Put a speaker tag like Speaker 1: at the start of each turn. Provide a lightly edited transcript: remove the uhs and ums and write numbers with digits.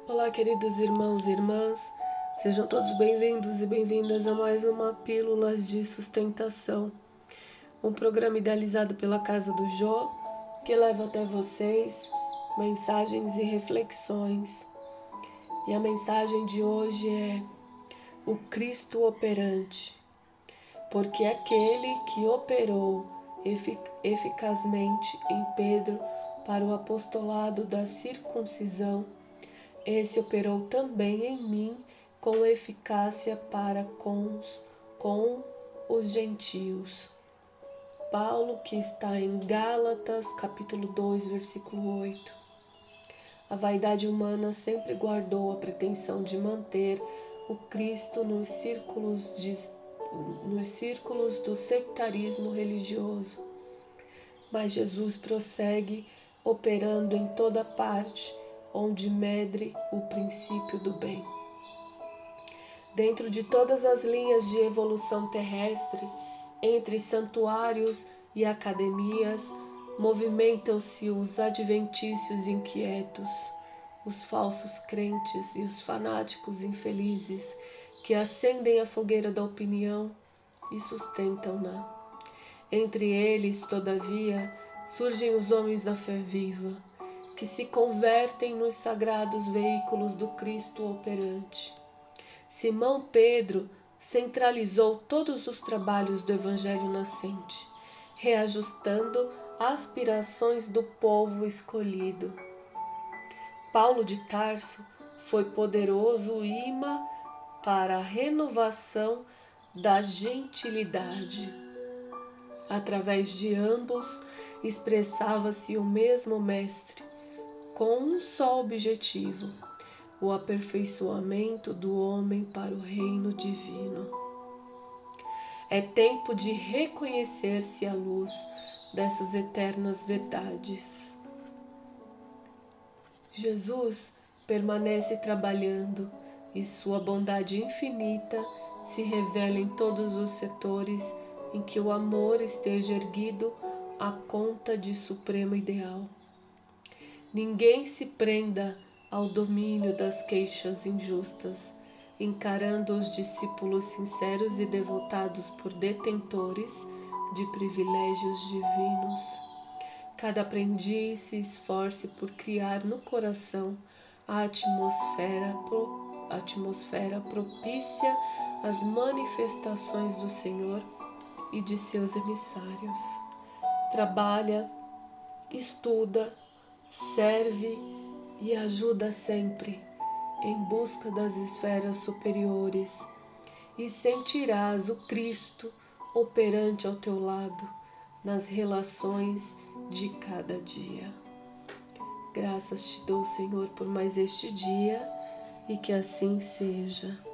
Speaker 1: Olá, queridos irmãos e irmãs, sejam todos bem-vindos e bem-vindas a mais uma Pílulas de Sustentação, um programa idealizado pela Casa do Jô, que leva até vocês mensagens e reflexões. E a mensagem de hoje é o Cristo operante, porque aquele que operou eficazmente em Pedro para o apostolado da circuncisão, esse operou também em mim com eficácia para com os gentios. Paulo, que está em Gálatas, capítulo 2, versículo 8. A vaidade humana sempre guardou a pretensão de manter o Cristo nos círculos do sectarismo religioso. Mas Jesus prossegue operando em toda parte onde medre o princípio do bem. Dentro de todas as linhas de evolução terrestre, entre santuários e academias, movimentam-se os adventícios inquietos, os falsos crentes e os fanáticos infelizes que acendem a fogueira da opinião e sustentam-na. Entre eles, todavia, surgem os homens da fé viva, que se convertem nos sagrados veículos do Cristo operante. Simão Pedro centralizou todos os trabalhos do Evangelho nascente, reajustando aspirações do povo escolhido. Paulo de Tarso foi poderoso imã para a renovação da gentilidade. Através de ambos expressava-se o mesmo Mestre, com um só objetivo: o aperfeiçoamento do homem para o reino divino. É tempo de reconhecer-se à luz dessas eternas verdades. Jesus permanece trabalhando e sua bondade infinita se revela em todos os setores em que o amor esteja erguido à conta de supremo ideal. Ninguém se prenda ao domínio das queixas injustas, encarando os discípulos sinceros e devotados por detentores de privilégios divinos. Cada aprendiz se esforce por criar no coração a atmosfera propícia às manifestações do Senhor e de seus emissários. Trabalha, estuda, serve e ajuda sempre em busca das esferas superiores e sentirás o Cristo operante ao teu lado nas relações de cada dia. Graças te dou, Senhor, por mais este dia e que assim seja.